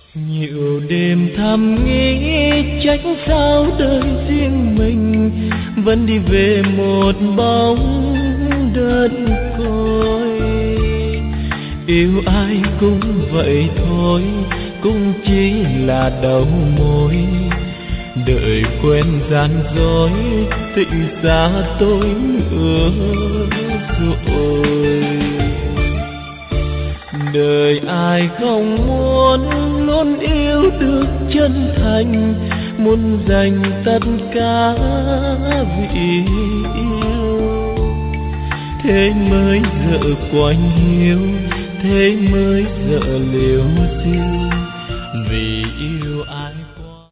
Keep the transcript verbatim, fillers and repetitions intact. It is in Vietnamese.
Nhiều đêm thầm nghĩ trách sao đời riêng mình vẫn đi về một bóng đơn côi. Yêu ai cũng vậy thôi, cũng chỉ là đầu môi. Đợi quen gian dối, tình xa tôi nữa rồi. Đời ai không muốn luôn yêu được chân thành, muốn dành tất cả vì yêu. Thế mới dở quạnh hiu, thế mới dở liêu xiêu, vì yêu ai